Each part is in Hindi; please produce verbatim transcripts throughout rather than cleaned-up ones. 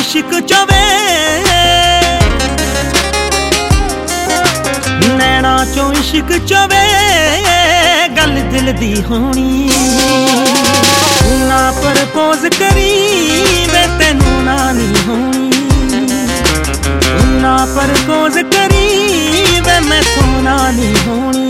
इश्क चोवे नैना चो इश्क चोवे गल दिल दी होनी ना प्रपोज करी वे तेनू ना नी होनी ना प्रपोज करी वे मैं तो ना नी होनी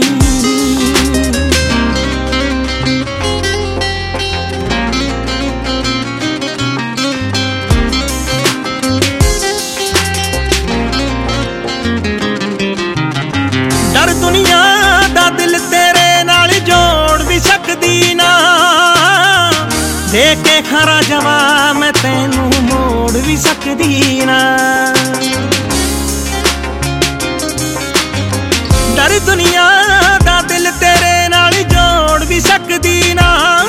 डर दुनिया दा दिल तेरे नाल जोड़ भी सकदी ना दे के खरा जवाब मैं तेनू मोड़ भी सकदी ना डर दुनिया दा दिल तेरे नाल जोड़ भी सकदी ना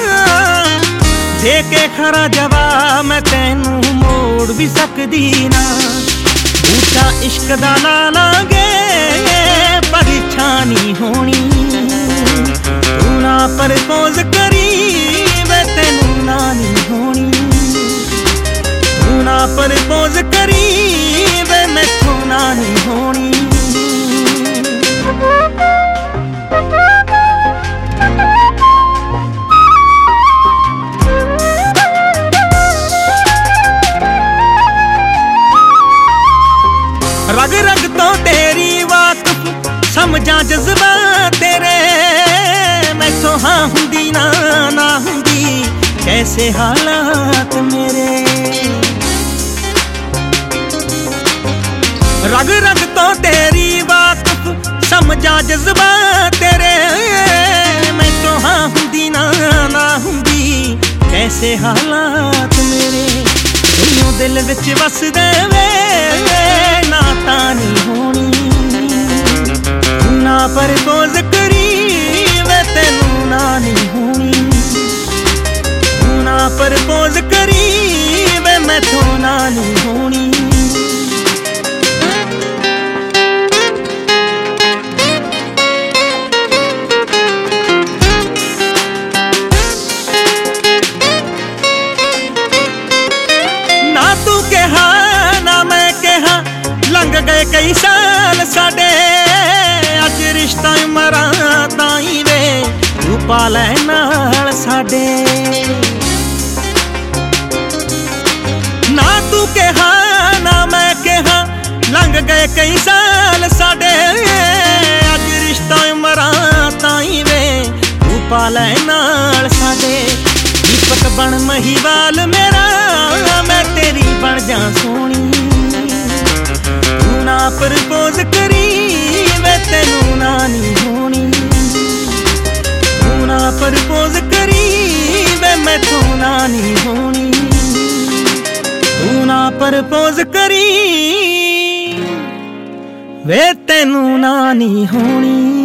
दे के खरा जवाब मैं तेनू मोड़ भी सकदी ना बूटा इश्क दा ला लांगे परेशानी होनी तू ना प्रपोज करी वे तेनू ना नी होनी तू ना प्रपोज करी वे मैं तो ना नी होनी रग रग तो तेरी वाकफ समझा जज्बा तेरे मैं तो हाँ हुंदी ना ना हुंदी कैसे हालात मेरे रग रग तो तेरी वाकफ समझा जज्बा तेरे मैं तो हाँ हुंदी ना ना हुंदी कैसे हालात मेरे तू दिल विच वस देवे ना तानी होनी ना प्रपोज करी वे तेनू ना नी होनी ना प्रपोज करी वे मैं तो ना नी होनी ना तू कहा ना मैं कहा लंघ गए कई साल साडे अज रिश्ता मरा ताई वे तू पालै नाल साडे ना तू कहा ना मैं कहा लंघ गए कई साल साडे अज रिश्ता मरा ताई वे तू पालै नाल साडे दीपक बन महिवाल मेरा मैं तेरी बन जा सोनी तू ना प्रपोज करी वे तेनू ना नी होनी तू ना प्रपोज करी वे मैं तो ना नी होनी तू ना प्रपोज करी वे तेनू ना नी होनी।